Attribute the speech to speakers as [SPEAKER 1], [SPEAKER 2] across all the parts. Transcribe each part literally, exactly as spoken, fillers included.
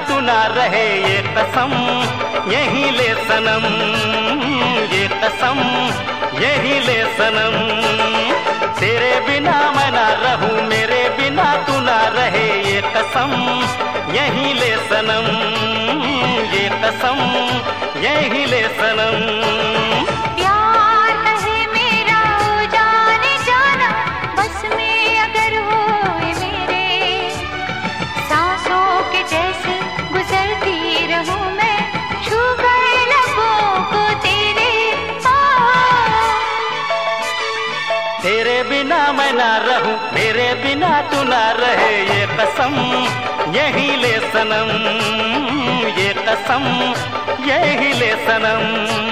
[SPEAKER 1] तू ना रहे ये कसम यही ले सनम, ये कसम यही ले सनम। तेरे बिना मैं ना रहूं, मेरे बिना तू ना रहे ये कसम यही ले सनम, ये कसम यही ले सनम। तेरे बिना मैं ना रहूं, मेरे बिना तू ना रहे ये कसम यही ले सनम, ये कसम यही ले सनम।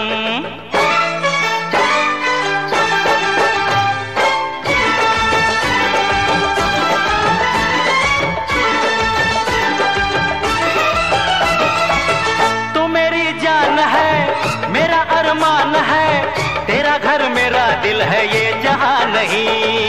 [SPEAKER 1] तू मेरी जान है, मेरा अरमान है, तेरा घर मेरा दिल है ये जहां नहीं।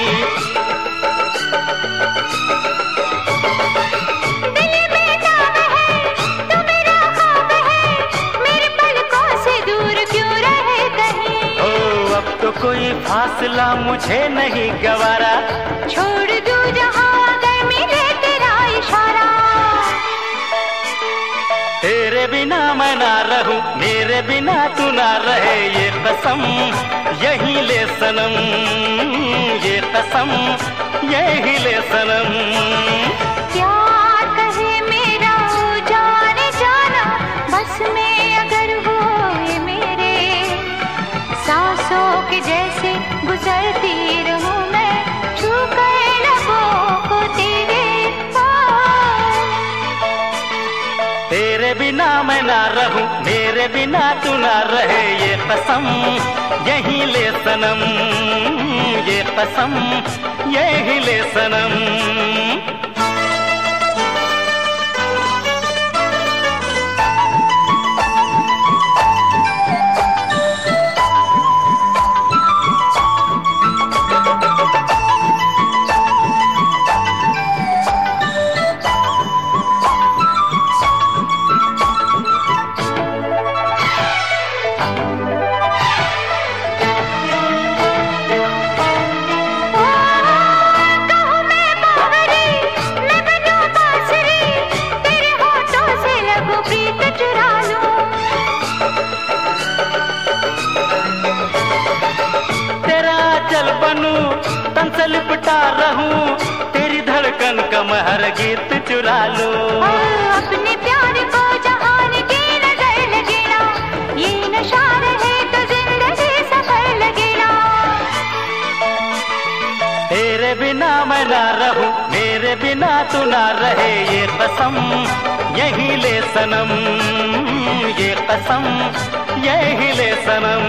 [SPEAKER 2] दिल में नाम है, तू मेरा ख्वाब है, मेरे पलकों से दूर क्यों रहे कहीं।
[SPEAKER 1] ओ अब तो कोई फासला मुझे नहीं गवारा,
[SPEAKER 2] छोड़ दूं जहां अगर मिले तेरा इशारा।
[SPEAKER 1] तेरे बिना मैं ना रहूं, मेरे बिना तू ना रहे ये कसम यही ले सनम, ये कसम यही ले सनम।
[SPEAKER 2] प्यार कहे मेरा हो जाने जाना, बस में अगर हो ये मेरे, सांसों के जैसे गुजरती रहूं मैं, छू कर लबों को तेरे पास।
[SPEAKER 1] तेरे बिना मैं ना रहूं, मेरे बिना तू ना रहे ये कसम यही ले सनम, ये कसम यही ले सनम। तन से लिपटा रहूं, तेरी धड़कन का महर गीत चुरा लूं।
[SPEAKER 2] अपने प्यार को जहान की नजर लगे ना, ये नशा रहे तो जिंदगी सफर लगे ना।
[SPEAKER 1] तेरे बिना मैं ना रहूं, मेरे बिना तू ना रहे ये कसम यही ले सनम, ये कसम यही ले सनम।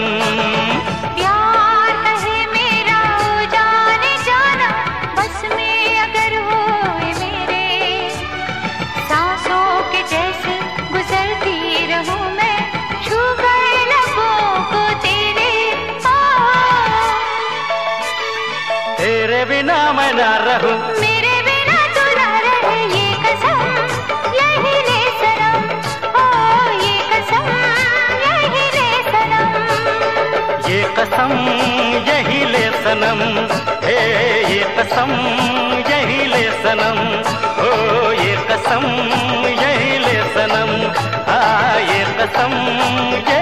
[SPEAKER 1] तेरे बिना मैं ना रहूं,
[SPEAKER 2] मेरे बिना तू ना रहे ये कसम यही ले सनम, ओ ये कसम यही ले सनम,
[SPEAKER 1] ये कसम यही ले सनम, हे ये कसम यही ले सनम, ओ ये कसम यही ले सनम, हाँ ये कसम ये